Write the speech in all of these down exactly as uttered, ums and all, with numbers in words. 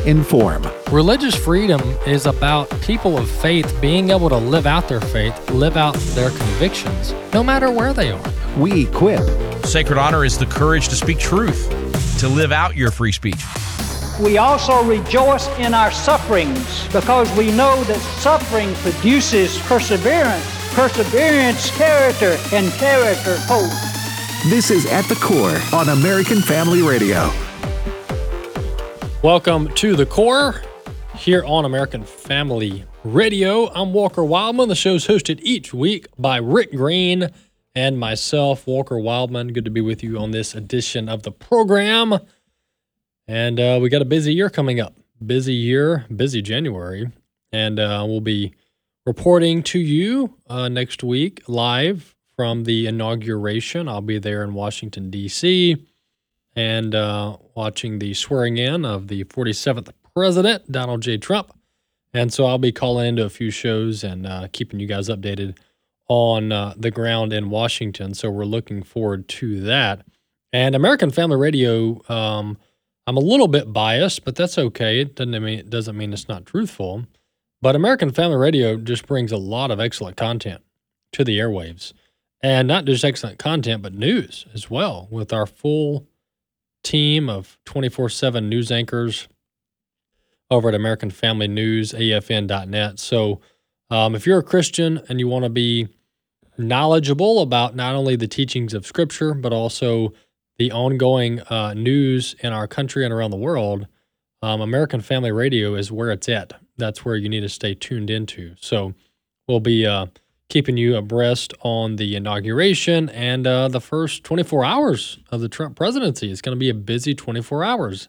inform. Religious freedom is about people of faith being able to live out their faith, live out their convictions, no matter where they are. We equip. Sacred honor is the courage to speak truth, to live out your free speech. We also rejoice in our sufferings because we know that suffering produces perseverance, perseverance, character, and character, hope. This is At the Core on American Family Radio. Welcome to The Core here on American Family Radio. I'm Walker Wildman. The show's hosted each week by Rick Green and myself, Walker Wildman. Good to be with you on this edition of the program. And uh, we got a busy year coming up. Busy year, busy January. And uh, we'll be reporting to you uh, next week live from the inauguration. I'll be there in Washington, D C, and uh, watching the swearing in of the forty-seventh President, Donald J. Trump. And so I'll be calling into a few shows and uh, keeping you guys updated on uh, the ground in Washington. So we're looking forward to that. And American Family Radio, um, I'm a little bit biased, but that's okay. It doesn't mean, it doesn't mean it's not truthful. But American Family Radio just brings a lot of excellent content to the airwaves. And not just excellent content, but news as well, with our full team of twenty-four seven news anchors over at American Family News, A F N dot net. So um, if you're a Christian and you want to be knowledgeable about not only the teachings of Scripture, but also the ongoing uh, news in our country and around the world, um, American Family Radio is where it's at. That's where you need to stay tuned into. So we'll be uh, keeping you abreast on the inauguration and uh, the first twenty-four hours of the Trump presidency. It's going to be a busy twenty-four hours.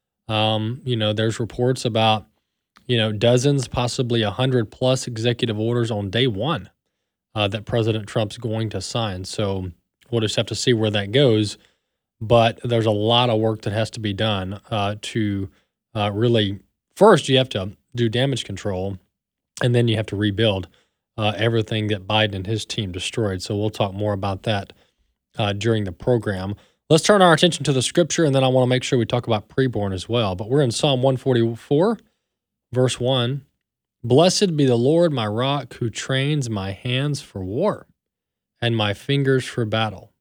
Um, you know, there's reports about, you know, dozens, possibly one hundred plus executive orders on day one uh, that President Trump's going to sign. So we'll just have to see where that goes. But there's a lot of work that has to be done uh, to uh, really, first you have to do damage control, and then you have to rebuild uh, everything that Biden and his team destroyed. So we'll talk more about that uh, during the program. Let's turn our attention to the Scripture, and then I want to make sure we talk about preborn as well. But we're in Psalm one forty-four, verse one. Blessed be the Lord, my rock, who trains my hands for war and my fingers for battle.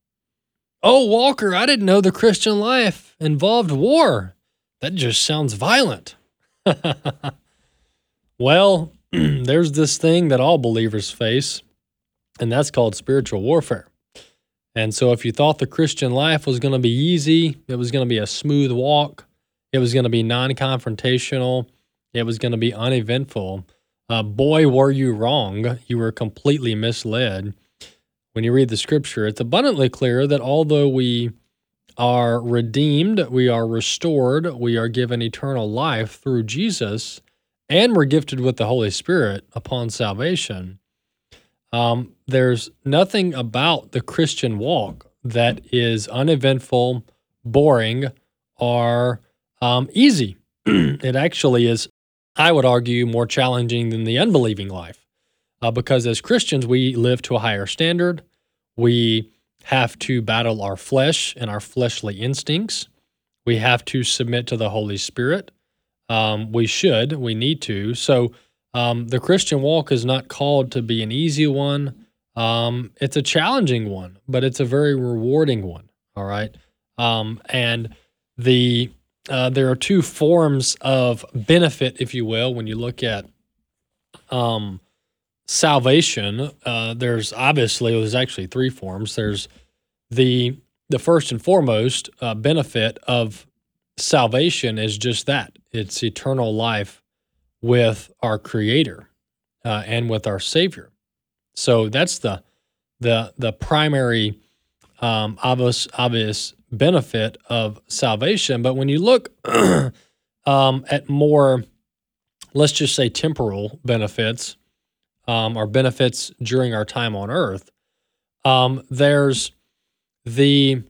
Oh, Walker, I didn't know the Christian life involved war. That just sounds violent. Well, there's this thing that all believers face, and that's called spiritual warfare. And so if you thought the Christian life was going to be easy, it was going to be a smooth walk, it was going to be non-confrontational, it was going to be uneventful, uh, boy, were you wrong. You were completely misled. When you read the Scripture, it's abundantly clear that although we are redeemed, we are restored, we are given eternal life through Jesus, and we're gifted with the Holy Spirit upon salvation, um, there's nothing about the Christian walk that is uneventful, boring, or um, easy. It actually is, I would argue, more challenging than the unbelieving life. Uh, because as Christians, we live to a higher standard. We have to battle our flesh and our fleshly instincts. We have to submit to the Holy Spirit. Um, we should, we need to. So um, the Christian walk is not called to be an easy one. Um, it's a challenging one, but it's a very rewarding one, all right? Um, and the uh, there are two forms of benefit, if you will, when you look at um, salvation. Uh, there's obviously, there's actually three forms. There's the the first and foremost uh, benefit of salvation is just that. It's eternal life with our Creator uh, and with our Savior. So that's the the the primary um, obvious obvious benefit of salvation. But when you look um, at more, let's just say, temporal benefits um, or benefits during our time on earth, um, there's the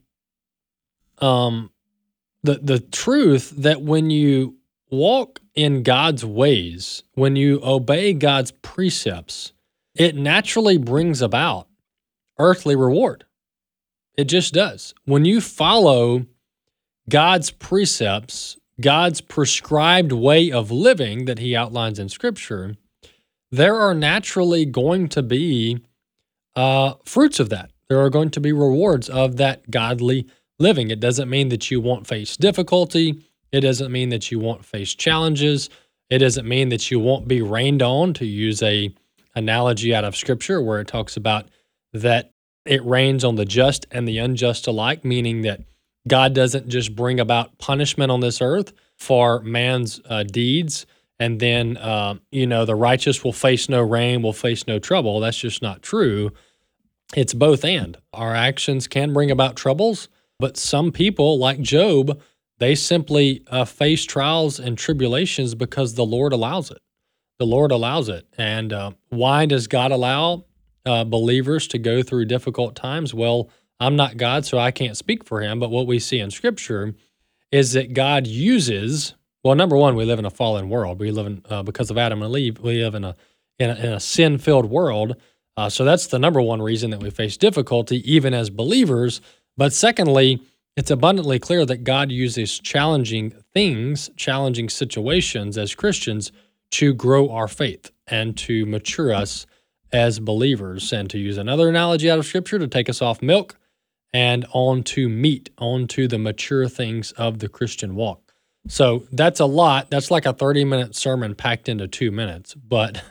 um, the the truth that when you walk in God's ways, when you obey God's precepts, it naturally brings about earthly reward. It just does. When you follow God's precepts, God's prescribed way of living that he outlines in Scripture, there are naturally going to be uh, fruits of that. There are going to be rewards of that godly living. It doesn't mean that you won't face difficulty. It doesn't mean that you won't face challenges. It doesn't mean that you won't be rained on, to use a analogy out of Scripture where it talks about that it rains on the just and the unjust alike, meaning that God doesn't just bring about punishment on this earth for man's uh, deeds, and then, uh, you know, the righteous will face no rain, will face no trouble. That's just not true. It's both and. Our actions can bring about troubles, but some people, like Job, they simply uh, face trials and tribulations because the Lord allows it. The Lord allows it. And uh, why does God allow uh, believers to go through difficult times? Well, I'm not God, so I can't speak for him. But what we see in Scripture is that God uses, well, number one, we live in a fallen world. We live in, uh, because of Adam and Eve, we live in a in a, in a sin-filled world. Uh, so that's the number one reason that we face difficulty, even as believers. But secondly, it's abundantly clear that God uses challenging things, challenging situations as Christians to grow our faith and to mature us as believers. And to use another analogy out of Scripture, to take us off milk and onto meat, onto the mature things of the Christian walk. So that's a lot. That's like a thirty-minute sermon packed into two minutes. But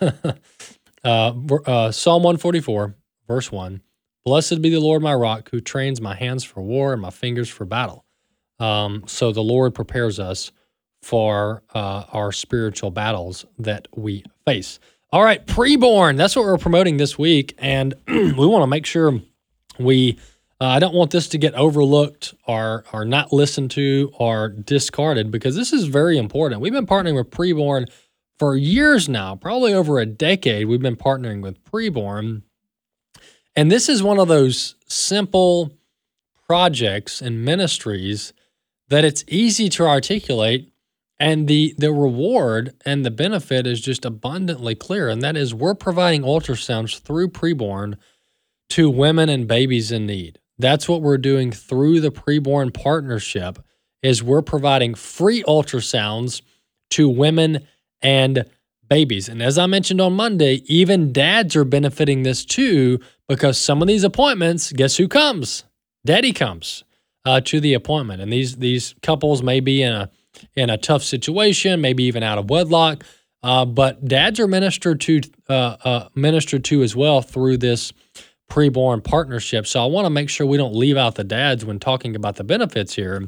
uh, uh, Psalm one forty-four, verse one, "Blessed be the Lord my rock, who trains my hands for war and my fingers for battle." Um, so the Lord prepares us for uh, our spiritual battles that we face. All right, preborn, that's what we're promoting this week. And we want to make sure we... Uh, I don't want this to get overlooked or or not listened to or discarded, because this is very important. We've been partnering with Preborn for years now, probably over a decade. We've been partnering with Preborn. And this is one of those simple projects and ministries that it's easy to articulate, and the, the reward and the benefit is just abundantly clear. And that is, we're providing ultrasounds through Preborn to women and babies in need. That's what we're doing through the Preborn partnership, is we're providing free ultrasounds to women and babies. And as I mentioned on Monday, even dads are benefiting this too, because some of these appointments, guess who comes? Daddy comes uh, to the appointment. And these these couples may be in a in a tough situation, maybe even out of wedlock, uh, but dads are ministered to uh, uh, ministered to as well through this Preborn partnership. So I want to make sure we don't leave out the dads when talking about the benefits here.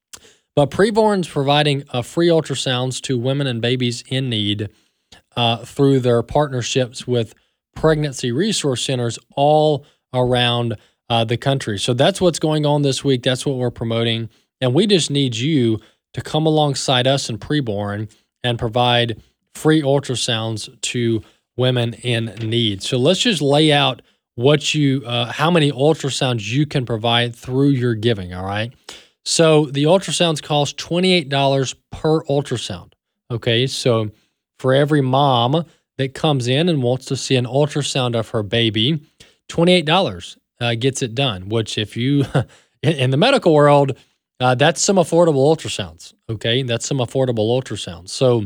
But Preborn's providing uh, free ultrasounds to women and babies in need uh, through their partnerships with pregnancy resource centers all around uh, the country. So that's what's going on this week. That's what we're promoting. And we just need you to come alongside us in Preborn and provide free ultrasounds to women in need. So let's just lay out what you, uh, how many ultrasounds you can provide through your giving, all right? So the ultrasounds cost twenty-eight dollars per ultrasound, okay? So for every mom that comes in and wants to see an ultrasound of her baby, twenty-eight dollars uh, gets it done, which if you, in the medical world, uh, that's some affordable ultrasounds, okay? That's some affordable ultrasounds. So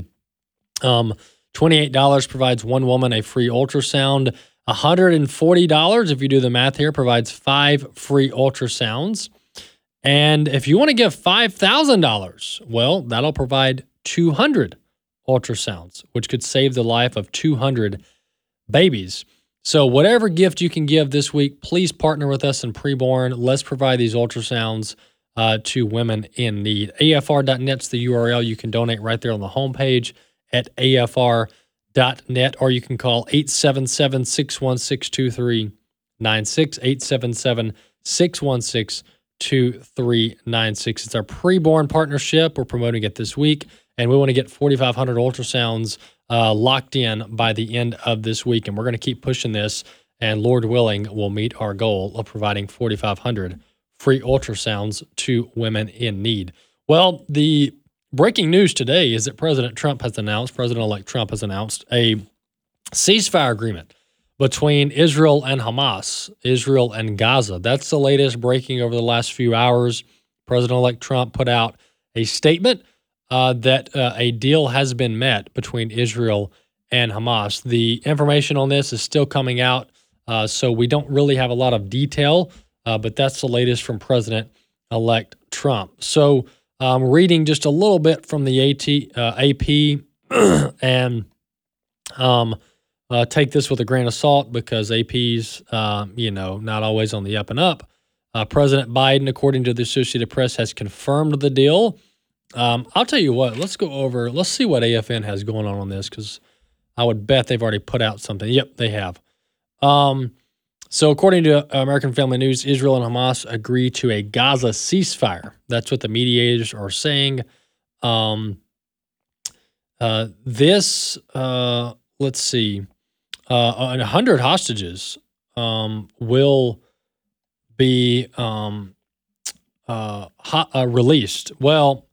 um, twenty-eight dollars provides one woman a free ultrasound. one hundred forty dollars, if you do the math here, provides five free ultrasounds. And if you want to give five thousand dollars, well, that'll provide two hundred ultrasounds, which could save the life of two hundred babies. So whatever gift you can give this week, please partner with us in Preborn. Let's provide these ultrasounds uh, to women in need. A F R dot net's the U R L. You can donate right there on the homepage at A F R dot net, or you can call eight seven seven, six one six, two three nine six, eight seven seven, six one six, two three nine six. It's our Preborn partnership. We're promoting it this week, and we want to get forty-five hundred ultrasounds uh, locked in by the end of this week, and we're going to keep pushing this, and Lord willing, we'll meet our goal of providing forty-five hundred free ultrasounds to women in need. Well, the breaking news today is that President Trump has announced, President-elect Trump has announced a ceasefire agreement between Israel and Hamas, Israel and Gaza. That's the latest breaking over the last few hours. President-elect Trump put out a statement uh, that uh, a deal has been met between Israel and Hamas. The information on this is still coming out, uh, so we don't really have a lot of detail, uh, but that's the latest from President-elect Trump. So I'm reading just a little bit from the AT, uh, A P, and um, uh, take this with a grain of salt because A P's, uh, you know, not always on the up and up. Uh, President Biden, according to the Associated Press, has confirmed the deal. Um, I'll tell you what, let's go over, let's see what A F N has going on on this, because I would bet they've already put out something. Yep, they have. Um, so according to American Family News, Israel and Hamas agreed to a Gaza ceasefire. That's what the mediators are saying. Um, uh, this, uh, let's see, uh, one hundred hostages um, will be um, uh, ho- uh, released. Well,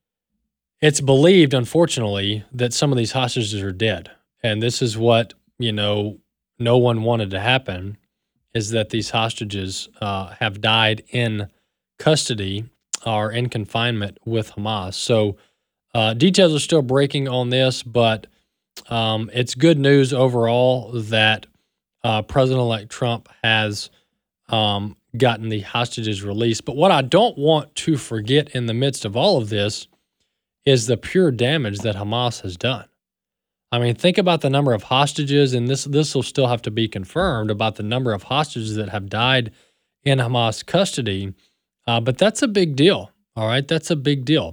it's believed, unfortunately, that some of these hostages are dead. And this is what, you know, no one wanted to happen, is that these hostages uh, have died in custody or in confinement with Hamas. So uh, details are still breaking on this, but um, it's good news overall that uh, President-elect Trump has um, gotten the hostages released. But what I don't want to forget in the midst of all of this is the pure damage that Hamas has done. I mean, think about the number of hostages, and this this will still have to be confirmed, about the number of hostages that have died in Hamas custody. Uh, but that's a big deal, all right? That's a big deal.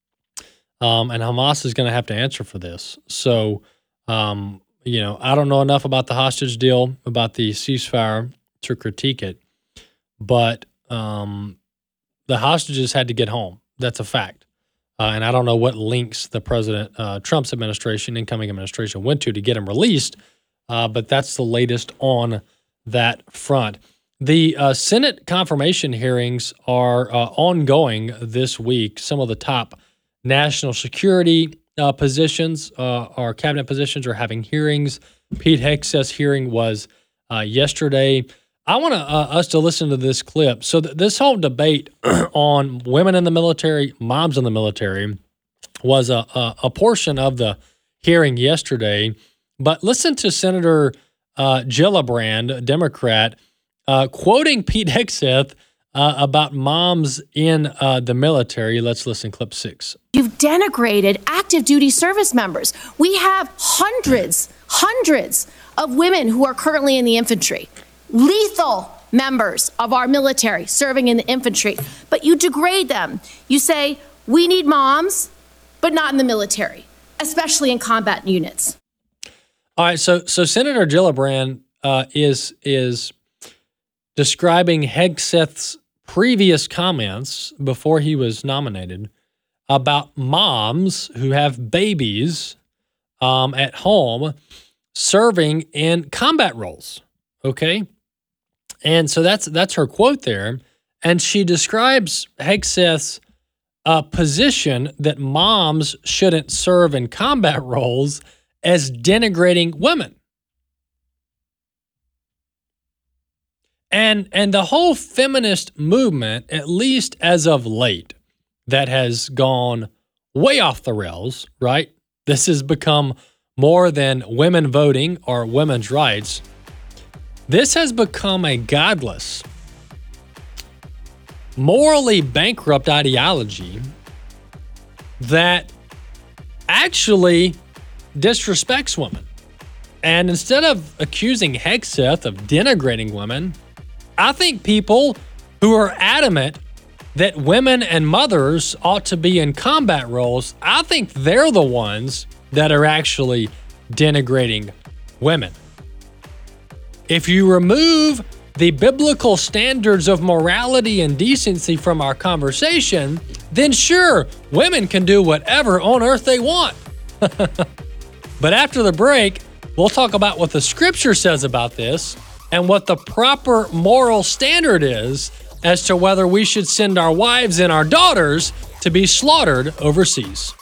Um, and Hamas is going to have to answer for this. So, um, you know, I don't know enough about the hostage deal, about the ceasefire, to critique it. But um, the hostages had to get home. That's a fact. Uh, and I don't know what links the President uh, Trump's administration, incoming administration, went to to get him released, uh, but that's the latest on that front. The uh, Senate confirmation hearings are uh, ongoing this week. Some of the top national security uh, positions, uh, or cabinet positions, are having hearings. Pete Hegseth's hearing was uh, yesterday. I want to, uh, us to listen to this clip. So th- this whole debate on women in the military, moms in the military, was a, a, a portion of the hearing yesterday. But listen to Senator uh, Gillibrand, a Democrat, uh, quoting Pete Hegseth uh, about moms in uh, the military. Let's listen, clip six. You've denigrated active duty service members. We have hundreds, hundreds of women who are currently in the infantry. Lethal members of our military serving in the infantry, but you degrade them. You say, we need moms, but not in the military, especially in combat units. All right, so so Senator Gillibrand uh, is is describing Hegseth's previous comments before he was nominated about moms who have babies um, at home serving in combat roles, okay? And so that's that's her quote there. And she describes Hegseth's uh, position that moms shouldn't serve in combat roles as denigrating women. And, and the whole feminist movement, at least as of late, that has gone way off the rails, right? This has become more than women voting or women's rights. This has become a godless, morally bankrupt ideology that actually disrespects women. And instead of accusing Hegseth of denigrating women, I think people who are adamant that women and mothers ought to be in combat roles, I think they're the ones that are actually denigrating women. If you remove the biblical standards of morality and decency from our conversation, then sure, women can do whatever on earth they want. But after the break, we'll talk about what the scripture says about this and what the proper moral standard is as to whether we should send our wives and our daughters to be slaughtered overseas.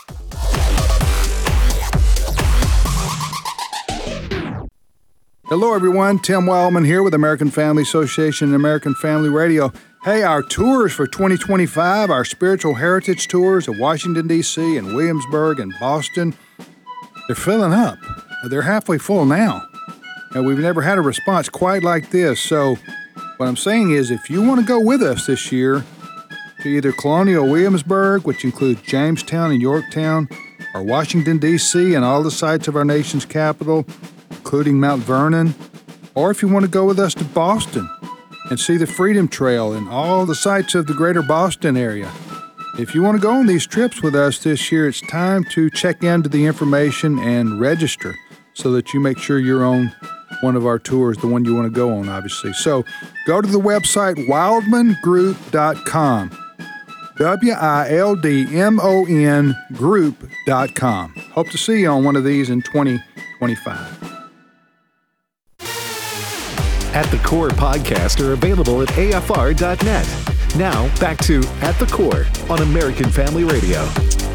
Hello, everyone. Tim Wildman here with American Family Association and American Family Radio. Hey, our tours for twenty twenty-five, our spiritual heritage tours of Washington, D C and Williamsburg and Boston, they're filling up. They're halfway full now. And we've never had a response quite like this. So what I'm saying is, if you want to go with us this year to either Colonial Williamsburg, which includes Jamestown and Yorktown, or Washington, D C and all the sites of our nation's capital, including Mount Vernon, or if you want to go with us to Boston and see the Freedom Trail and all the sites of the greater Boston area. If you want to go on these trips with us this year, it's time to check into the information and register so that you make sure you're on one of our tours, the one you want to go on, obviously. So go to the website wildman group dot com, W I L D M O N group dot com. Hope to see you on one of these in twenty twenty-five. At the Core podcasts are available at A F R dot net. Now, back to At the Core on American Family Radio.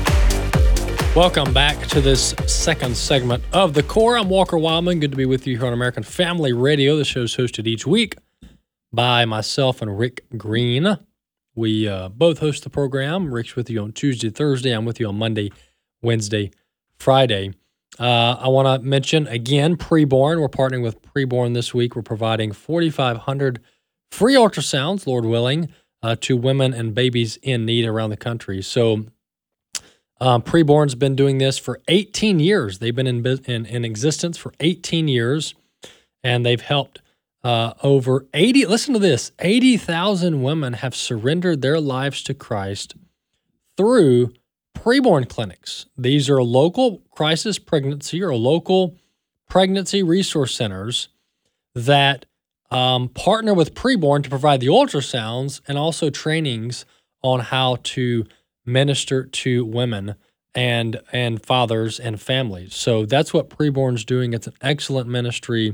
Welcome back to this second segment of The Core. I'm Walker Wildman. Good to be with you here on American Family Radio. The show's hosted each week by myself and Rick Green. We uh, both host the program. Rick's with you on Tuesday, Thursday. I'm with you on Monday, Wednesday, Friday. Uh, I want to mention, again, Preborn. We're partnering with Preborn this week. We're providing forty-five hundred free ultrasounds, Lord willing, uh, to women and babies in need around the country. So um, Preborn's been doing this for eighteen years. They've been in, in, in existence for eighteen years, and they've helped uh, over eighty, listen to this, eighty thousand women have surrendered their lives to Christ through Preborn clinics. These are local crisis pregnancy or local pregnancy resource centers that um, partner with Preborn to provide the ultrasounds and also trainings on how to minister to women and and fathers and families. So that's what Preborn's doing. It's an excellent ministry.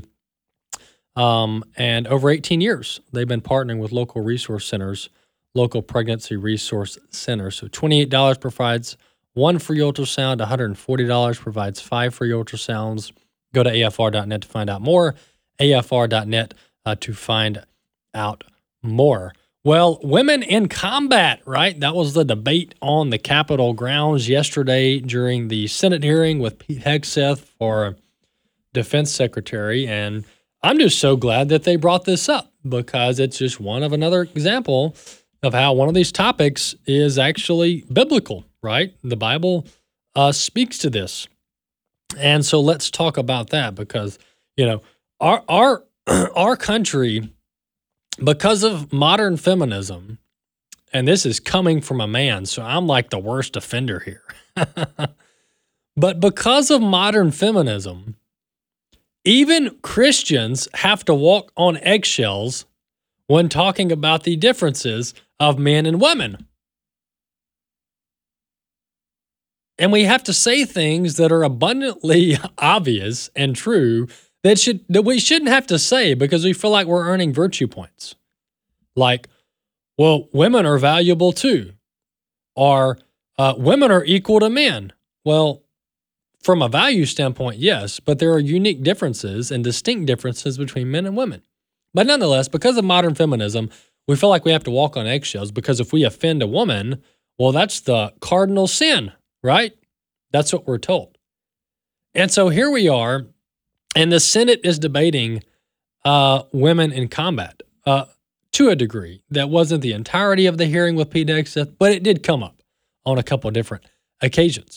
Um, and over eighteen years, they've been partnering with local resource centers, local pregnancy resource centers. So twenty-eight dollars provides one free ultrasound, one hundred forty dollars provides five free ultrasounds. Go to A F R dot net to find out more, A F R dot net uh, to find out more. Well, women in combat, right? That was the debate on the Capitol grounds yesterday during the Senate hearing with Pete Hegseth for Defense Secretary. And I'm just so glad that they brought this up because it's just one of another example of how one of these topics is actually biblical, right? The Bible uh, speaks to this. And so let's talk about that because, you know, our our our country, because of modern feminism, and this is coming from a man, so I'm like the worst offender here. But because of modern feminism, even Christians have to walk on eggshells when talking about the differences of men and women. And we have to say things that are abundantly obvious and true that should that we shouldn't have to say because we feel like we're earning virtue points. Like, well, women are valuable too. Or uh, women are equal to men. Well, from a value standpoint, yes, but there are unique differences and distinct differences between men and women. But nonetheless, because of modern feminism, we feel like we have to walk on eggshells because if we offend a woman, well, that's the cardinal sin, right? That's what we're told. And so here we are, and the Senate is debating uh, women in combat uh, to a degree. That wasn't the entirety of the hearing with Pete Hegseth, but it did come up on a couple of different occasions.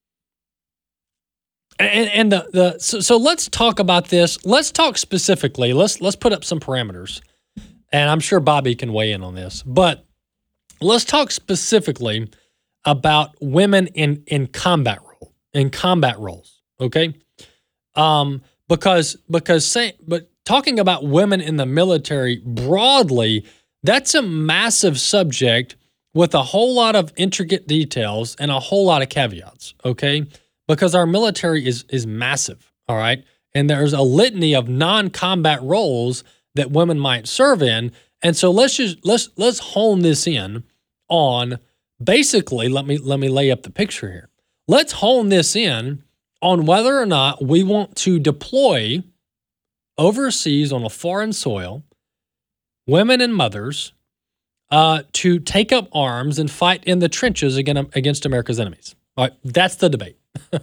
And and the the so, so let's talk about this. Let's talk specifically. Let's let's put up some parameters, and I'm sure Bobby can weigh in on this. But let's talk specifically about women in in combat role in combat roles. Okay, um, because because say but talking about women in the military broadly, that's a massive subject with a whole lot of intricate details and a whole lot of caveats. Okay. Because our military is is massive, all right? And there's a litany of non-combat roles that women might serve in. And so let's just let's let's hone this in on basically, let me let me lay up the picture here. Let's hone this in on whether or not we want to deploy overseas on a foreign soil, women and mothers, uh, to take up arms and fight in the trenches against, against America's enemies. All right, that's the debate.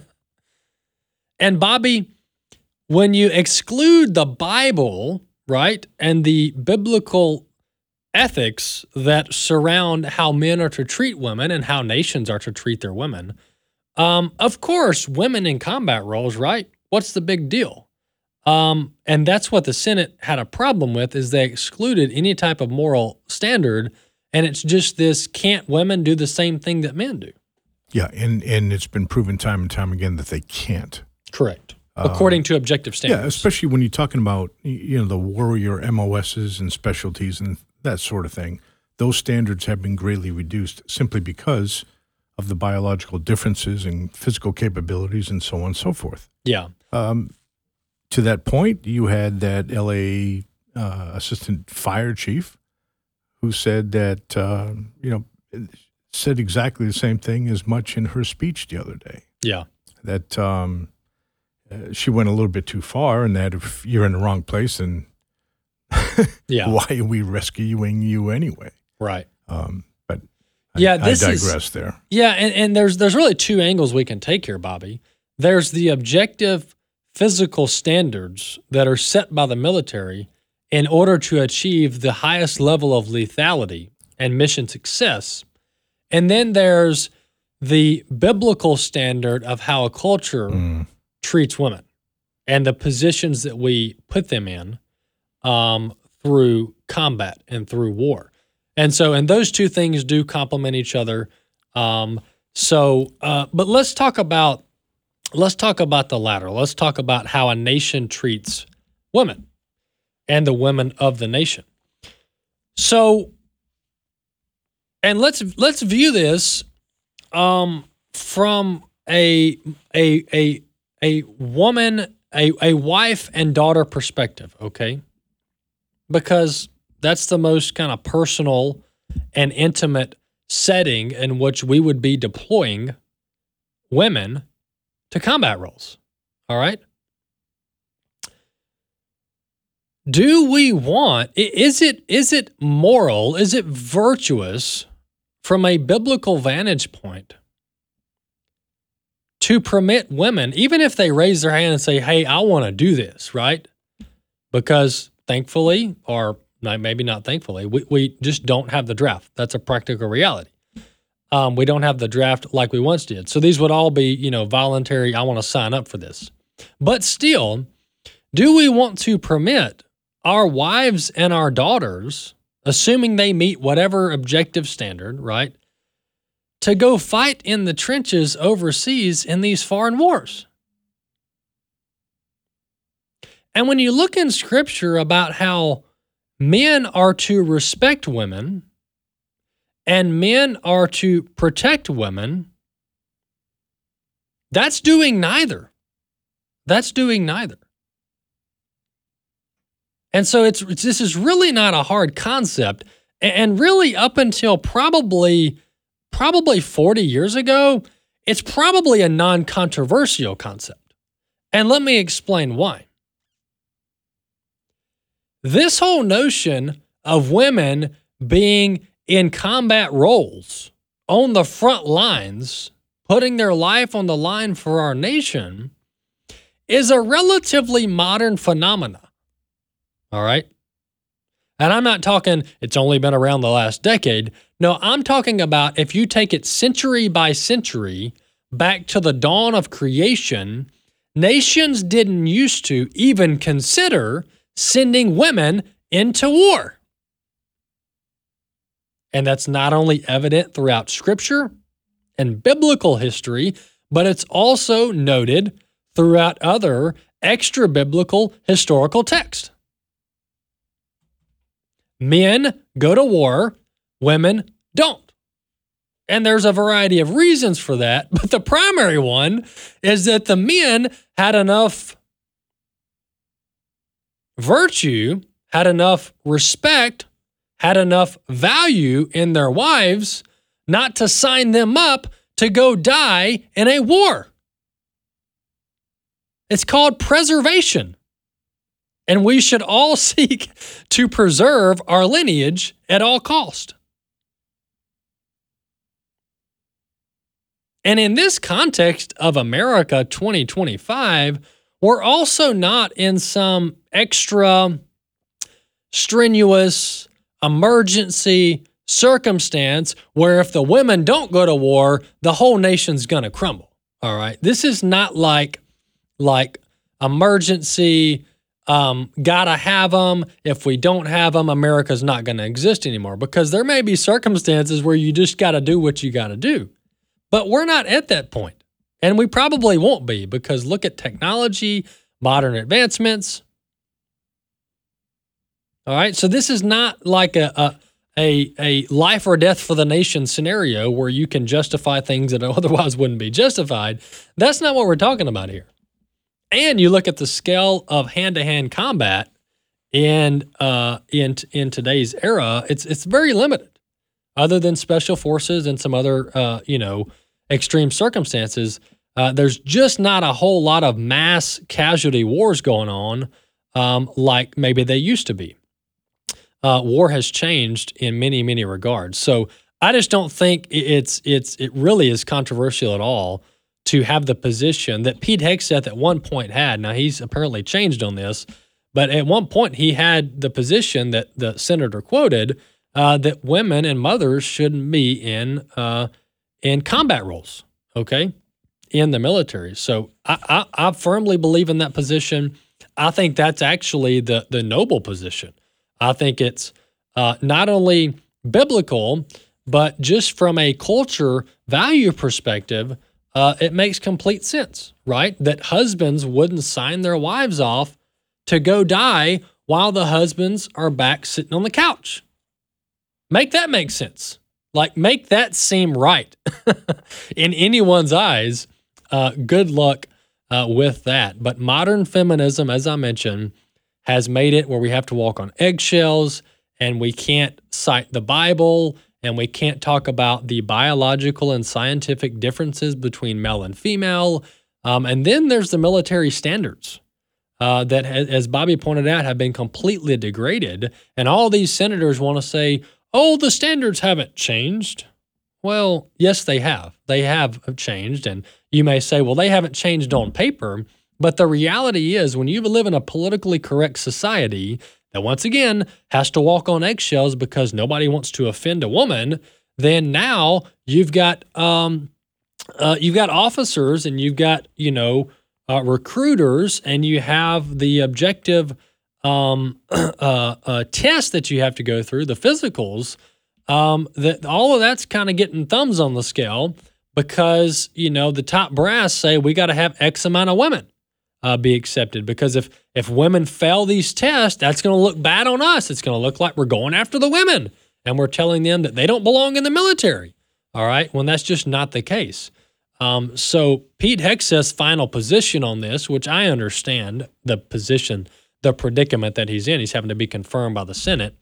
And Bobby, when you exclude the Bible, right, and the biblical ethics that surround how men are to treat women and how nations are to treat their women, um, of course, women in combat roles, right? What's the big deal? Um, and that's what the Senate had a problem with, is they excluded any type of moral standard, and it's just this, can't women do the same thing that men do? Yeah, and, and it's been proven time and time again that they can't. Correct. According um, to objective standards. Yeah, especially when you're talking about, you know, the warrior M O Ss and specialties and that sort of thing. Those standards have been greatly reduced simply because of the biological differences and physical capabilities and so on and so forth. Yeah. Um, to that point, you had that L A uh, assistant fire chief who said that, uh, you know, said exactly the same thing as much in her speech the other day. Yeah. That um, uh, she went a little bit too far, and that if you're in the wrong place, then yeah. why are we rescuing you anyway? Right. Um, but I, yeah, this I digress is, there. Yeah, and, and there's there's really two angles we can take here, Bobby. There's the objective physical standards that are set by the military in order to achieve the highest level of lethality and mission success. And then there's the biblical standard of how a culture mm. treats women and the positions that we put them in um, through combat and through war. And so, and those two things do complement each other. Um, so, uh, but let's talk about, let's talk about the latter. Let's talk about how a nation treats women and the women of the nation. So, and let's let's view this um, from a a a a woman, a a wife and daughter perspective, okay? Because that's the most kind of personal and intimate setting in which we would be deploying women to combat roles. All right? Do we want, is it is it moral, is it virtuous from a biblical vantage point to permit women, even if they raise their hand and say, hey, I want to do this, right? Because thankfully, or maybe not thankfully, we, we just don't have the draft. That's a practical reality. Um, we don't have the draft like we once did. So these would all be, you know, voluntary, I want to sign up for this. But still, do we want to permit our wives and our daughters, assuming they meet whatever objective standard, right, to go fight in the trenches overseas in these foreign wars? And when you look in Scripture about how men are to respect women and men are to protect women, that's doing neither. That's doing neither. And so it's, it's this is really not a hard concept. And really up until probably, probably forty years ago, it's probably a non-controversial concept. And let me explain why. This whole notion of women being in combat roles on the front lines, putting their life on the line for our nation, is a relatively modern phenomena. All right? And I'm not talking it's only been around the last decade. No, I'm talking about if you take it century by century back to the dawn of creation, nations didn't used to even consider sending women into war. And that's not only evident throughout Scripture and biblical history, but it's also noted throughout other extra-biblical historical texts. Men go to war, women don't. And there's a variety of reasons for that, but the primary one is that the men had enough virtue, had enough respect, had enough value in their wives not to sign them up to go die in a war. It's called preservation. And we should all seek to preserve our lineage at all cost. And in this context of America twenty twenty-five, we're also not in some extra strenuous emergency circumstance where if the women don't go to war, the whole nation's going to crumble. All right. This is not like, like emergency, um, gotta have them. If we don't have them, America's not going to exist anymore, because there may be circumstances where you just got to do what you got to do. But we're not at that point, and we probably won't be, because look at technology, modern advancements. All right, so this is not like a, a a a life or death for the nation scenario where you can justify things that otherwise wouldn't be justified. That's not what we're talking about here. And you look at the scale of hand-to-hand combat in uh in in today's era, it's it's very limited. Other than special forces and some other uh you know. extreme circumstances, uh, there's just not a whole lot of mass casualty wars going on um, like maybe they used to be. Uh, war has changed in many, many regards. So I just don't think it's it's it really is controversial at all to have the position that Pete Hegseth at one point had. Now, he's apparently changed on this, but at one point he had the position that the senator quoted uh, that women and mothers shouldn't be in uh, in combat roles, okay, in the military. So I, I, I firmly believe in that position. I think that's actually the the noble position. I think it's uh, not only biblical, but just from a culture value perspective, uh, it makes complete sense, right? That husbands wouldn't sign their wives off to go die while the husbands are back sitting on the couch. Make that make sense. Like, make that seem right in anyone's eyes. Uh, good luck uh, with that. But modern feminism, as I mentioned, has made it where we have to walk on eggshells, and we can't cite the Bible, and we can't talk about the biological and scientific differences between male and female. Um, and then there's the military standards uh, that, as Bobby pointed out, have been completely degraded. And all these senators want to say, oh, the standards haven't changed. Well, yes, they have. They have changed. And you may say, well, they haven't changed on paper. But the reality is, when you live in a politically correct society that, once again, has to walk on eggshells because nobody wants to offend a woman, then now you've got um, uh, you've got officers, and you've got, you know, uh, recruiters, and you have the objective Um, uh, uh, test that you have to go through, the physicals, um, that all of that's kind of getting thumbs on the scale, because, you know, the top brass say we got to have X amount of women uh, be accepted, because if if women fail these tests, that's going to look bad on us. It's going to look like we're going after the women, and we're telling them that they don't belong in the military. All right, when that's just not the case. Um, so Pete Hegseth's final position on this, which I understand the position, the predicament that he's in, he's having to be confirmed by the Senate.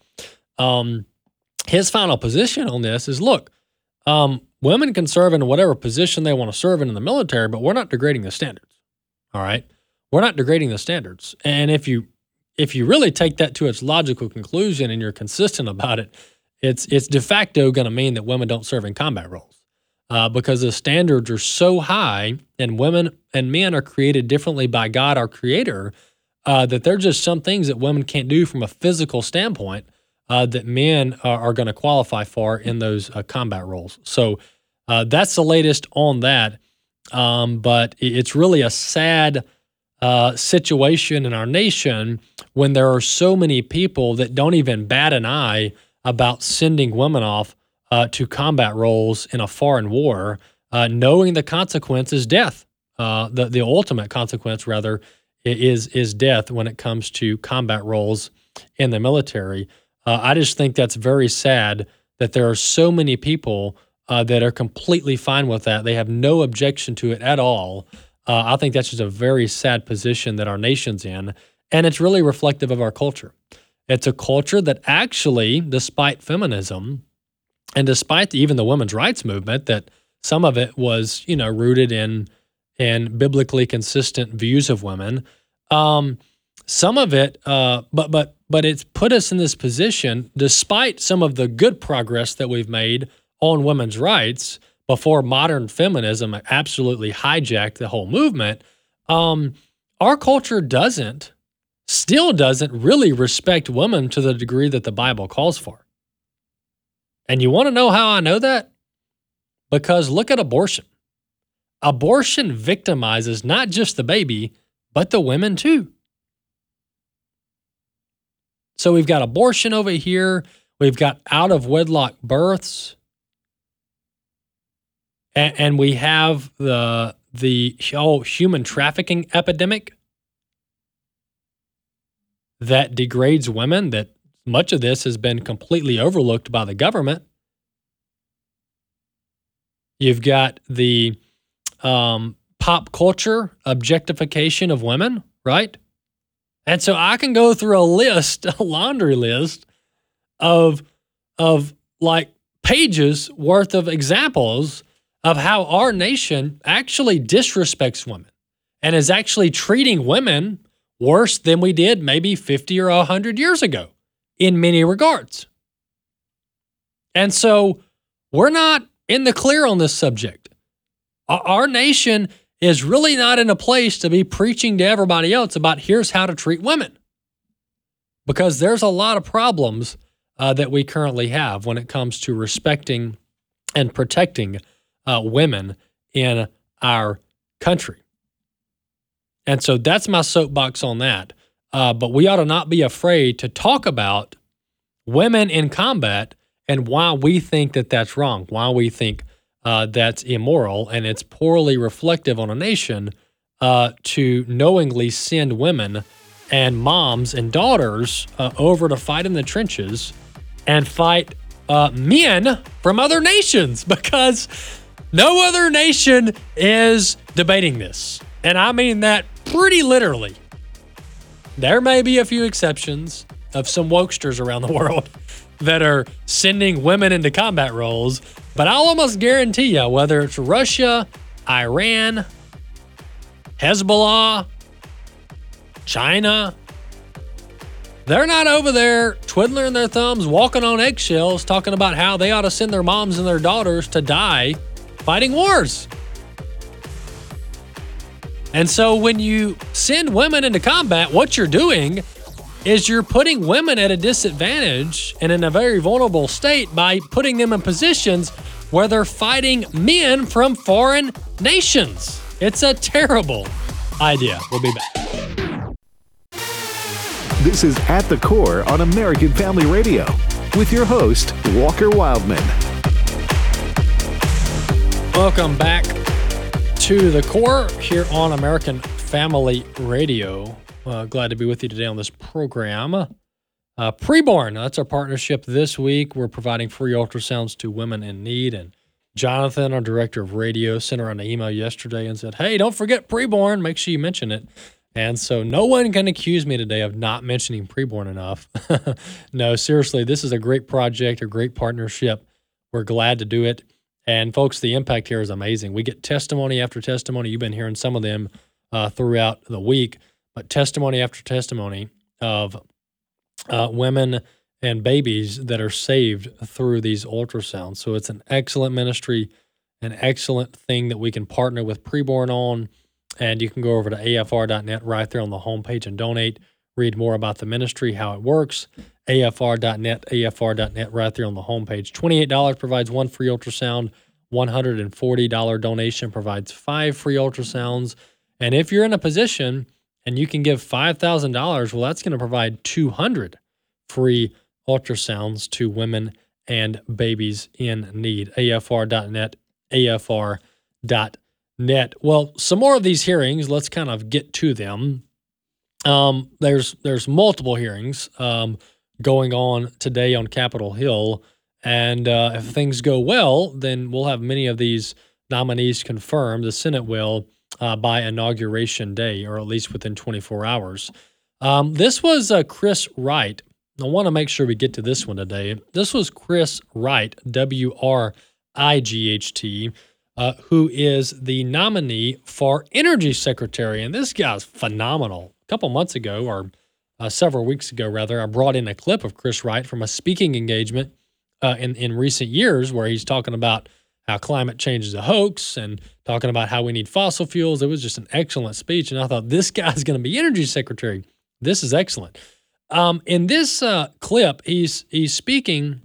Um, his final position on this is, look, um, women can serve in whatever position they want to serve in in the military, but we're not degrading the standards. All right, we're not degrading the standards. And if you if you really take that to its logical conclusion and you're consistent about it, it's it's de facto going to mean that women don't serve in combat roles uh, because the standards are so high, and women and men are created differently by God, our Creator. Uh, that there are just some things that women can't do from a physical standpoint uh, that men are, are going to qualify for in those uh, combat roles. So uh, that's the latest on that. Um, but it's really a sad uh, situation in our nation when there are so many people that don't even bat an eye about sending women off uh, to combat roles in a foreign war, uh, knowing the consequence is death, uh, the, the ultimate consequence, rather, is is death when it comes to combat roles in the military. Uh, I just think that's very sad that there are so many people uh, that are completely fine with that. They have no objection to it at all. Uh, I think that's just a very sad position that our nation's in, and it's really reflective of our culture. It's a culture that actually, despite feminism and despite the, even the women's rights movement, that some of it was, you know, rooted in and biblically consistent views of women, um, some of it, uh, but but but it's put us in this position, despite some of the good progress that we've made on women's rights before modern feminism absolutely hijacked the whole movement. Um, our culture doesn't, still doesn't really respect women to the degree that the Bible calls for. And you want to know how I know that? Because look at abortion. Abortion victimizes not just the baby, but the women too. So we've got abortion over here. We've got out of wedlock births. And, and we have the, the oh, human trafficking epidemic that degrades women, that much of this has been completely overlooked by the government. You've got the um, pop culture objectification of women, right? And so I can go through a list, a laundry list of, of like pages worth of examples of how our nation actually disrespects women and is actually treating women worse than we did maybe fifty or one hundred years ago in many regards. And so we're not in the clear on this subject. Our nation is really not in a place to be preaching to everybody else about here's how to treat women, because there's a lot of problems uh, that we currently have when it comes to respecting and protecting uh, women in our country. And so that's my soapbox on that. Uh, but we ought to not be afraid to talk about women in combat and why we think that that's wrong, why we think uh, that's immoral, and it's poorly reflective on a nation uh, to knowingly send women and moms and daughters uh, over to fight in the trenches and fight uh, men from other nations, because no other nation is debating this. And I mean that pretty literally. There may be a few exceptions of some wokesters around the world that are sending women into combat roles, but I'll almost guarantee you, whether it's Russia, Iran, Hezbollah, China, they're not over there twiddling their thumbs, walking on eggshells, talking about how they ought to send their moms and their daughters to die fighting wars. And so when you send women into combat, what you're doing is you're putting women at a disadvantage and in a very vulnerable state by putting them in positions where they're fighting men from foreign nations. It's a terrible idea. We'll be back. This is At the Core on American Family Radio with your host, Walker Wildman. Welcome back to The Core here on American Family Radio. Uh, glad to be with you today on this program. Uh, Preborn, that's our partnership this week. We're providing free ultrasounds to women in need. And Jonathan, our director of radio, sent around an email yesterday and said, hey, don't forget Preborn. Make sure you mention it. And so no one can accuse me today of not mentioning Preborn enough. No, seriously, this is a great project, a great partnership. We're glad to do it. And folks, the impact here is amazing. We get testimony after testimony. You've been hearing some of them uh, throughout the week, but testimony after testimony of uh, women and babies that are saved through these ultrasounds. So it's an excellent ministry, an excellent thing that we can partner with Preborn on. And you can go over to A F R dot net right there on the homepage and donate. Read more about the ministry, how it works. A F R dot net, A F R dot net right there on the homepage. twenty-eight dollars provides one free ultrasound. one hundred forty dollars donation provides five free ultrasounds. And if you're in a position and you can give five thousand dollars, well, that's going to provide two hundred free ultrasounds to women and babies in need. A F R dot net, A F R dot net. Well, some more of these hearings, let's kind of get to them. Um, there's there's multiple hearings um, going on today on Capitol Hill, and uh, if things go well, then we'll have many of these nominees confirmed. The Senate will uh, by Inauguration Day, or at least within twenty-four hours. Um, this was uh, Chris Wright. I want to make sure we get to this one today. This was Chris Wright, W R I G H T, uh, who is the nominee for Energy Secretary, and this guy's phenomenal. couple months ago, or uh, several weeks ago, rather, I brought in a clip of Chris Wright from a speaking engagement uh, in, in recent years where he's talking about how climate change is a hoax and talking about how we need fossil fuels. It was just an excellent speech. And I thought, this guy's going to be energy secretary. This is excellent. Um, in this uh, clip, he's he's speaking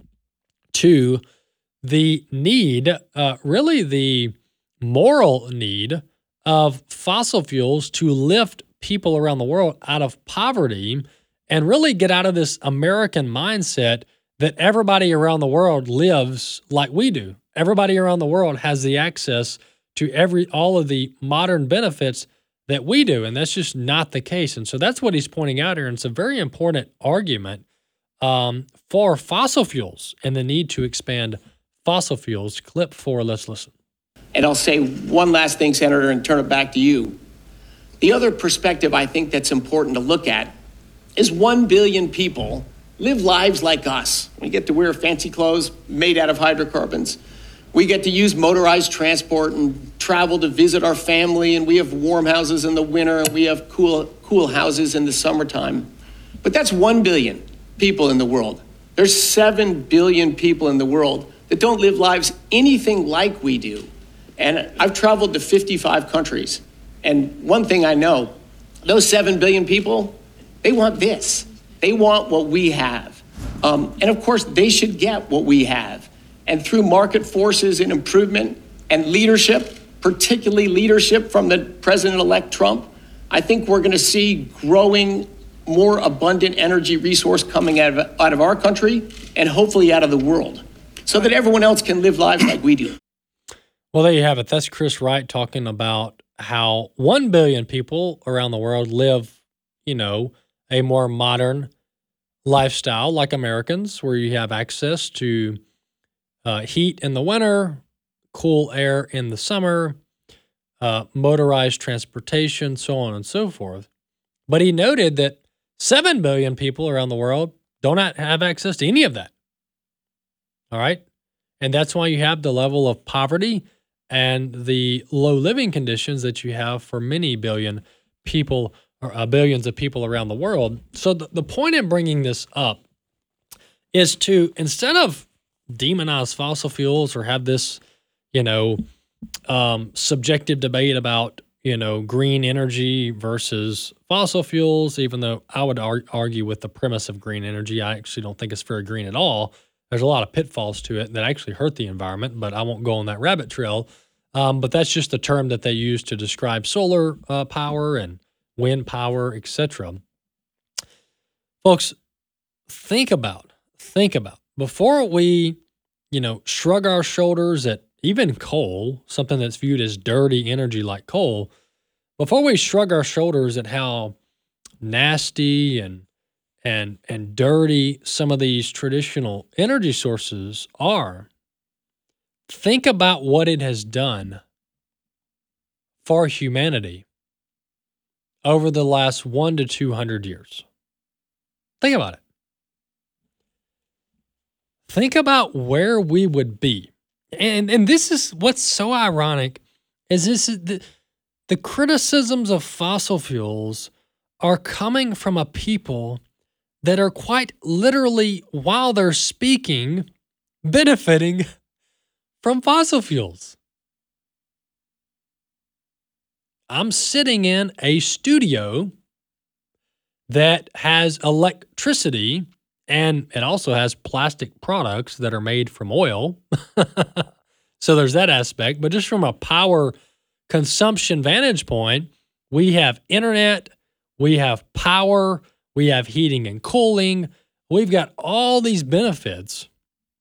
to the need, uh, really the moral need of fossil fuels to lift people around the world out of poverty and really get out of this American mindset that everybody around the world lives like we do. Everybody around the world has the access to every all of the modern benefits that we do, and that's just not the case. And so that's what he's pointing out here, and it's a very important argument um, for fossil fuels and the need to expand fossil fuels. Clip four, let's listen. And I'll say one last thing, Senator, and turn it back to you. The other perspective I think that's important to look at is one billion people live lives like us. We get to wear fancy clothes made out of hydrocarbons. We get to use motorized transport and travel to visit our family, and we have warm houses in the winter, and we have cool, cool houses in the summertime. But that's one billion people in the world. There's seven billion people in the world that don't live lives anything like we do. And I've traveled to fifty-five countries. And one thing I know, those seven billion people, they want this. They want what we have. Um, and of course, they should get what we have. And through market forces and improvement and leadership, particularly leadership from the President-elect Trump, I think we're going to see growing, more abundant energy resource coming out of, out of our country and hopefully out of the world, so that everyone else can live lives like we do. Well, there you have it. That's Chris Wright talking about how one billion people around the world live, you know, a more modern lifestyle like Americans, where you have access to uh, heat in the winter, cool air in the summer, uh, motorized transportation, so on and so forth. But he noted that seven billion people around the world do not have access to any of that. All right? And that's why you have the level of poverty and the low living conditions that you have for many billion people, or uh, billions of people around the world. So the, the point in bringing this up is to, instead of demonize fossil fuels or have this, you know, um, subjective debate about, you know, green energy versus fossil fuels, even though I would ar- argue with the premise of green energy, I actually don't think it's very green at all. There's a lot of pitfalls to it that actually hurt the environment, but I won't go on that rabbit trail. Um, but that's just the term that they use to describe solar uh, power and wind power, et cetera. Folks, think about, think about, before we, you know, shrug our shoulders at even coal, something that's viewed as dirty energy like coal, before we shrug our shoulders at how nasty and and and dirty some of these traditional energy sources are, think about what it has done for humanity over the last one to two hundred years. Think about it. Think about where we would be. And and this is what's so ironic, is this is the, the criticisms of fossil fuels are coming from a people that are quite literally, while they're speaking, benefiting from fossil fuels. I'm sitting in a studio that has electricity, and it also has plastic products that are made from oil. So there's that aspect. But just from a power consumption vantage point, we have internet, we have power, we have heating and cooling. We've got all these benefits.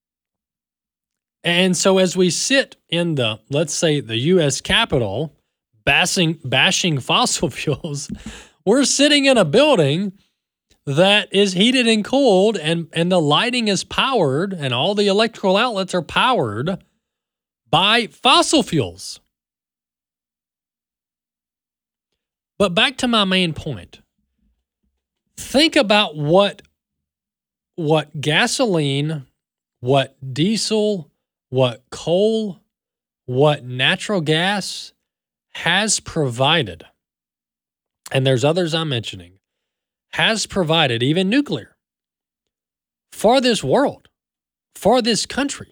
And so as we sit in the, let's say, the U S Capitol, bashing, bashing fossil fuels, we're sitting in a building that is heated and cooled, and, and the lighting is powered, and all the electrical outlets are powered by fossil fuels. But back to my main point. Think about what, what gasoline, what diesel, what coal, what natural gas has provided. And there's others I'm mentioning. has provided, even nuclear, for this world, for this country.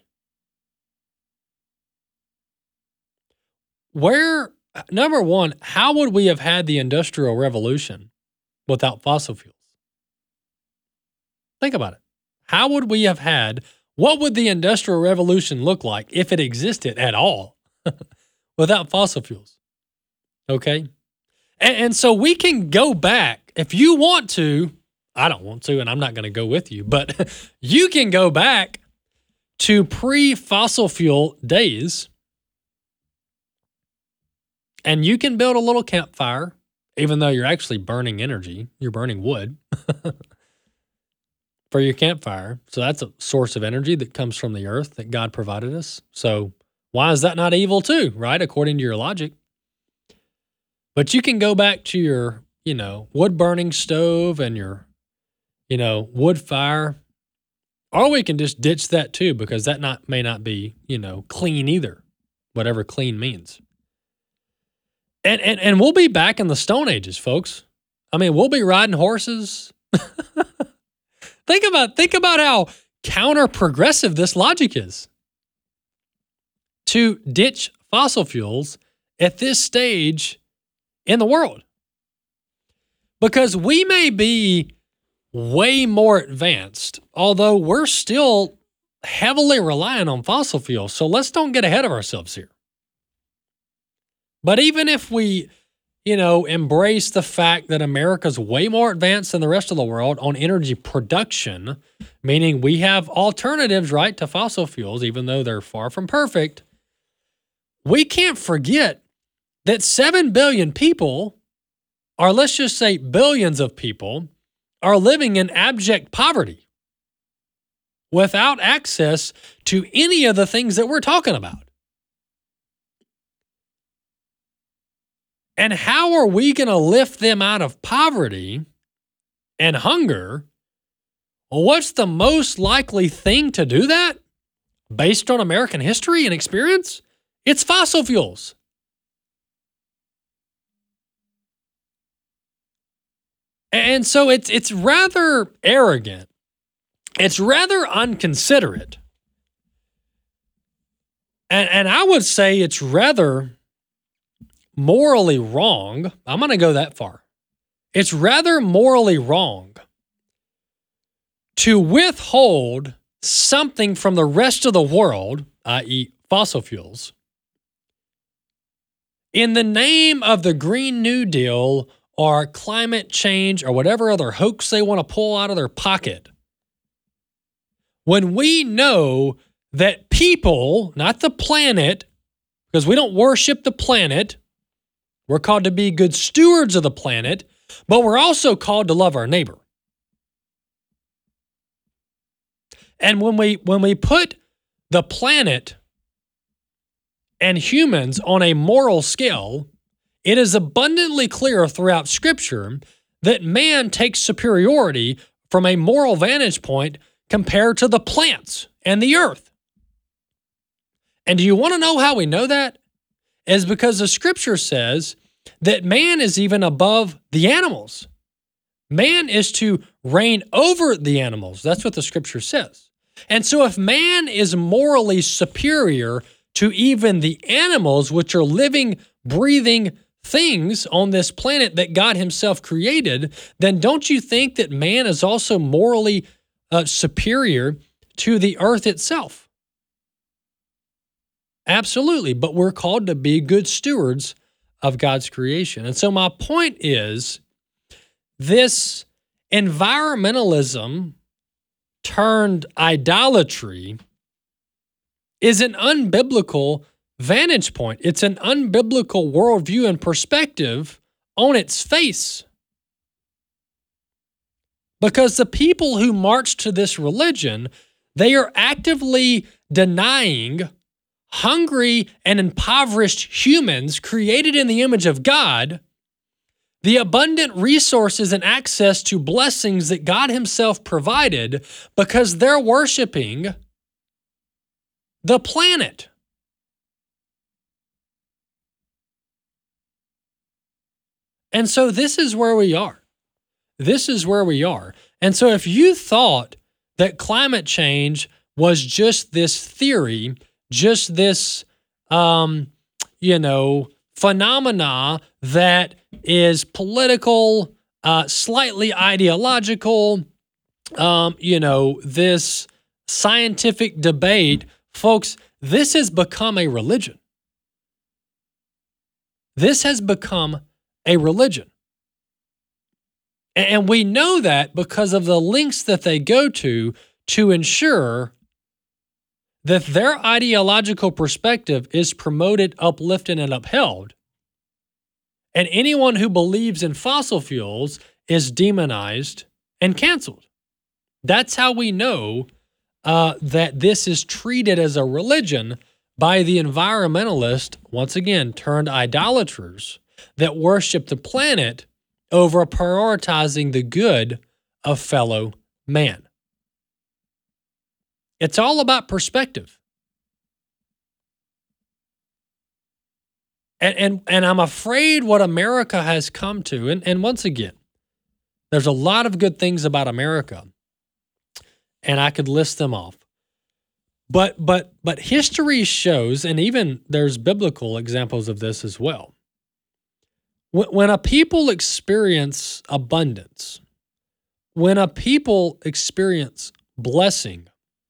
Where, number one, how would we have had the Industrial Revolution without fossil fuels? Think about it. How would we have had, what would the Industrial Revolution look like if it existed at all without fossil fuels? Okay? And, and so we can go back, if you want to, I don't want to, and I'm not going to go with you, but you can go back to pre-fossil fuel days, and you can build a little campfire, even though you're actually burning energy. You're burning wood for your campfire. So that's a source of energy that comes from the earth that God provided us. So why is that not evil too, right? According to your logic. But you can go back to your, you know, wood burning stove and your, you know, wood fire. Or we can just ditch that too, because that not may not be, you know, clean either, whatever clean means. And, and and we'll be back in the Stone Ages, folks. I mean, we'll be riding horses. think about think about how counter-progressive this logic is. To ditch fossil fuels at this stage in the world. Because we may be way more advanced, although we're still heavily reliant on fossil fuels. So let's don't get ahead of ourselves here. But even if we, you know, embrace the fact that America's way more advanced than the rest of the world on energy production, meaning we have alternatives, right, to fossil fuels, even though they're far from perfect, we can't forget that seven billion people, or let's just say billions of people, are living in abject poverty without access to any of the things that we're talking about. And how are we going to lift them out of poverty and hunger? Well, what's the most likely thing to do that based on American history and experience? It's fossil fuels. And so it's it's rather arrogant. It's rather unconsiderate. And, and I would say it's rather morally wrong. I'm going to go that far. It's rather morally wrong to withhold something from the rest of the world, that is fossil fuels, in the name of the Green New Deal or climate change or whatever other hoax they want to pull out of their pocket. When we know that people, not the planet, because we don't worship the planet, we're called to be good stewards of the planet, but we're also called to love our neighbor. And when we when we put the planet and humans on a moral scale, it is abundantly clear throughout Scripture that man takes superiority from a moral vantage point compared to the plants and the earth. And do you want to know how we know that? Is because the Scripture says that man is even above the animals. Man is to reign over the animals. That's what the Scripture says. And so if man is morally superior to even the animals, which are living, breathing things on this planet that God himself created, then don't you think that man is also morally uh, superior to the earth itself? Absolutely, but we're called to be good stewards of God's creation. And so my point is, this environmentalism turned idolatry is an unbiblical vantage point. It's an unbiblical worldview and perspective on its face. Because the people who march to this religion, they are actively denying hungry and impoverished humans created in the image of God the abundant resources and access to blessings that God himself provided, because they're worshiping the planet. And so this is where we are. this is where we are. And so if you thought that climate change was just this theory, just this, um, you know, phenomena that is political, uh, slightly ideological, um, you know, this scientific debate, folks, this has become a religion. This has become a religion. And we know that because of the lengths that they go to to ensure that their ideological perspective is promoted, uplifted, and upheld. And anyone who believes in fossil fuels is demonized and canceled. That's how we know uh, that this is treated as a religion by the environmentalists, once again, turned idolaters that worship the planet over prioritizing the good of fellow man. It's all about perspective. And, and, and I'm afraid what America has come to, and, and once again, there's a lot of good things about America, and I could list them off. But but but history shows, and even there's biblical examples of this as well. When a people experience abundance, when a people experience blessing,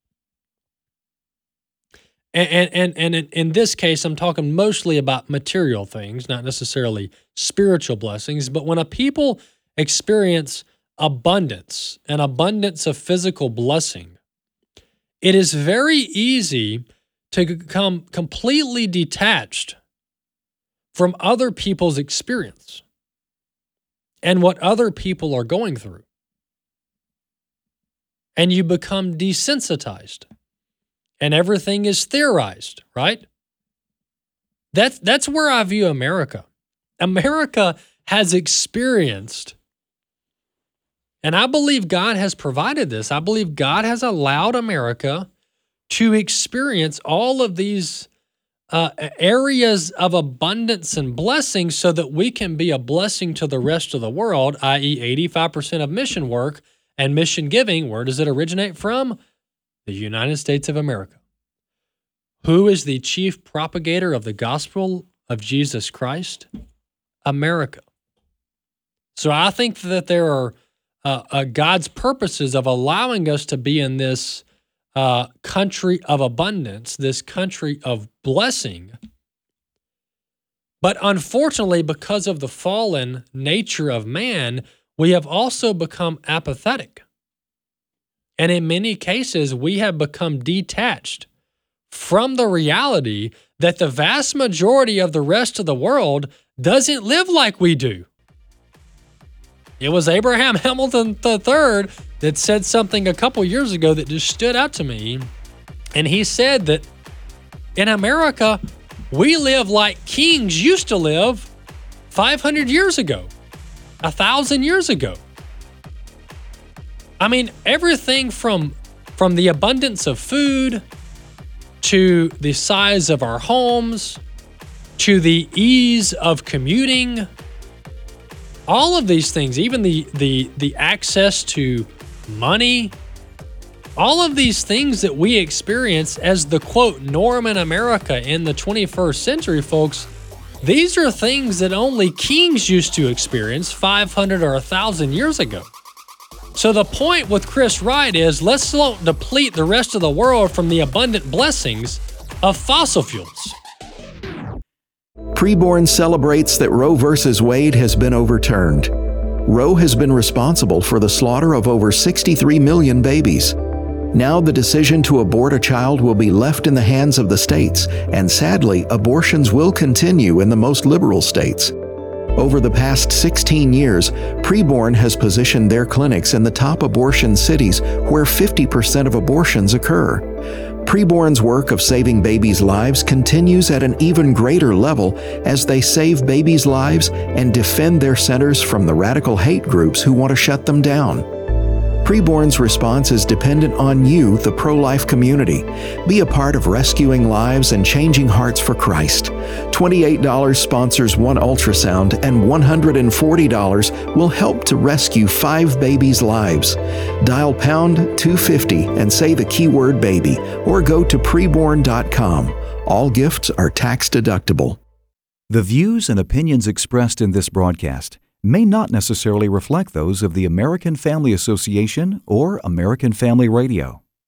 and, and, and in, in this case, I'm talking mostly about material things, not necessarily spiritual blessings, but when a people experience abundance, an abundance of physical blessing, it is very easy to become completely detached from other people's experience and what other people are going through. And you become desensitized and everything is theorized, right? That's, that's where I view America. America has experienced, and I believe God has provided this. I believe God has allowed America to experience all of these Uh, areas of abundance and blessing so that we can be a blessing to the rest of the world, that is eighty-five percent of mission work and mission giving. Where does it originate from? The United States of America. Who is the chief propagator of the gospel of Jesus Christ? America. So I think that there are uh, uh, God's purposes of allowing us to be in this Uh, country of abundance, this country of blessing. But unfortunately, because of the fallen nature of man, we have also become apathetic. And in many cases, we have become detached from the reality that the vast majority of the rest of the world doesn't live like we do. It was Abraham Hamilton the third that said something a couple years ago that just stood out to me. And he said that in America, we live like kings used to live five hundred years ago, one thousand years ago. I mean, everything from, from the abundance of food to the size of our homes to the ease of commuting, all of these things, even the, the, the access to money, all of these things that we experience as the quote norm in America in the twenty-first century, folks, these are things that only kings used to experience five hundred or one thousand years ago. So the point with Chris Wright is let's not deplete the rest of the world from the abundant blessings of fossil fuels. Preborn celebrates that Roe versus Wade has been overturned. Roe has been responsible for the slaughter of over sixty-three million babies. Now the decision to abort a child will be left in the hands of the states, and sadly, abortions will continue in the most liberal states. Over the past sixteen years, Preborn has positioned their clinics in the top abortion cities where fifty percent of abortions occur. Preborn's work of saving babies' lives continues at an even greater level as they save babies' lives and defend their centers from the radical hate groups who want to shut them down. Preborn's response is dependent on you, the pro-life community. Be a part of rescuing lives and changing hearts for Christ. twenty-eight dollars sponsors one ultrasound, and one hundred forty dollars will help to rescue five babies' lives. Dial pound two fifty and say the keyword baby, or go to preborn dot com. All gifts are tax deductible. The views and opinions expressed in this broadcast may not necessarily reflect those of the American Family Association or American Family Radio.